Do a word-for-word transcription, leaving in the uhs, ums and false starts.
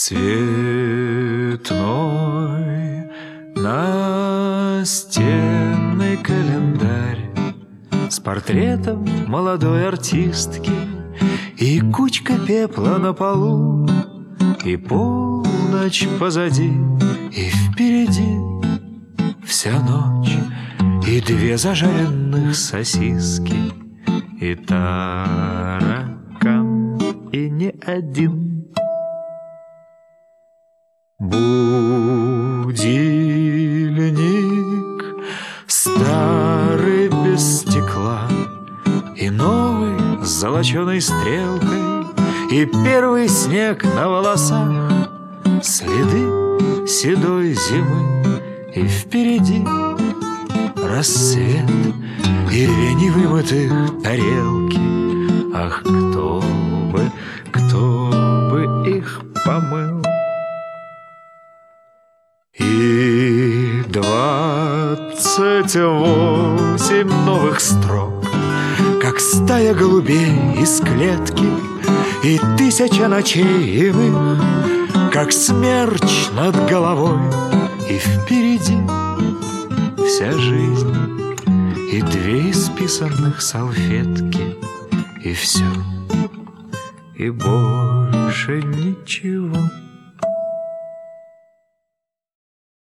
Цветной настенный календарь с портретом молодой артистки, и кучка пепла на полу, и полночь позади, и впереди вся ночь, и две зажаренных сосиски, и таракан, и не один. Будильник старый без стекла, и новый с золоченой стрелкой, и первый снег на волосах, следы седой зимы, и впереди рассвет и две невымытых тарелки. Ах, кто бы, кто бы их помыл? И двадцать восемь новых строк, как стая голубей из клетки, и тысяча ночей иных, как смерч над головой, и впереди вся жизнь, и две исписанных салфетки, и все, и больше ничего.